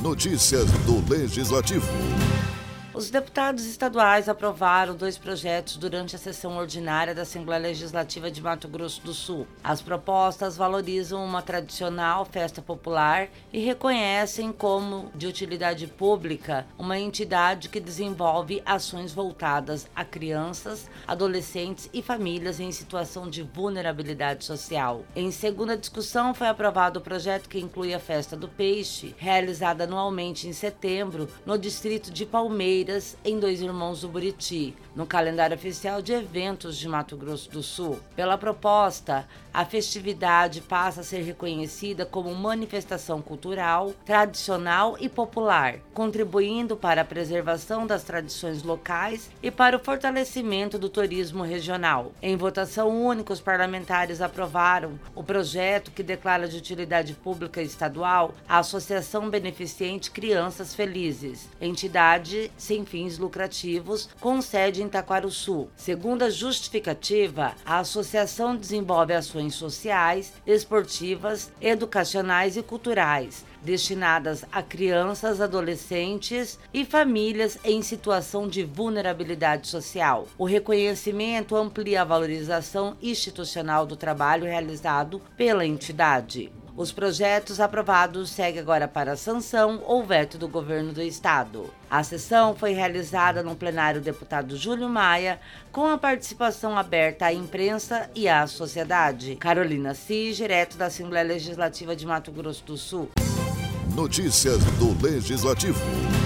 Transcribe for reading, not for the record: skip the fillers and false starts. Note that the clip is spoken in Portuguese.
Notícias do Legislativo. Os deputados estaduais aprovaram 2 projetos durante a sessão ordinária da Assembleia Legislativa de Mato Grosso do Sul. As propostas valorizam uma tradicional festa popular e reconhecem como de utilidade pública uma entidade que desenvolve ações voltadas a crianças, adolescentes e famílias em situação de vulnerabilidade social. Em segunda discussão, foi aprovado o projeto que inclui a Festa do Peixe, realizada anualmente em setembro no distrito de Palmeiras, em Dois Irmãos do Buriti, no calendário oficial de eventos de Mato Grosso do Sul. Pela proposta, a festividade passa a ser reconhecida como manifestação cultural, tradicional e popular, contribuindo para a preservação das tradições locais e para o fortalecimento do turismo regional. Em votação única, os parlamentares aprovaram o projeto que declara de utilidade pública estadual a Associação Beneficente Crianças Felizes, entidade sem fins lucrativos, com sede em Taquarussu. Segundo a justificativa, a associação desenvolve ações sociais, esportivas, educacionais e culturais, destinadas a crianças, adolescentes e famílias em situação de vulnerabilidade social. O reconhecimento amplia a valorização institucional do trabalho realizado pela entidade. Os projetos aprovados seguem agora para a sanção ou veto do governo do estado. A sessão foi realizada no plenário deputado Júlio Maia, com a participação aberta à imprensa e à sociedade. Carolina Cis, direto da Assembleia Legislativa de Mato Grosso do Sul. Notícias do Legislativo.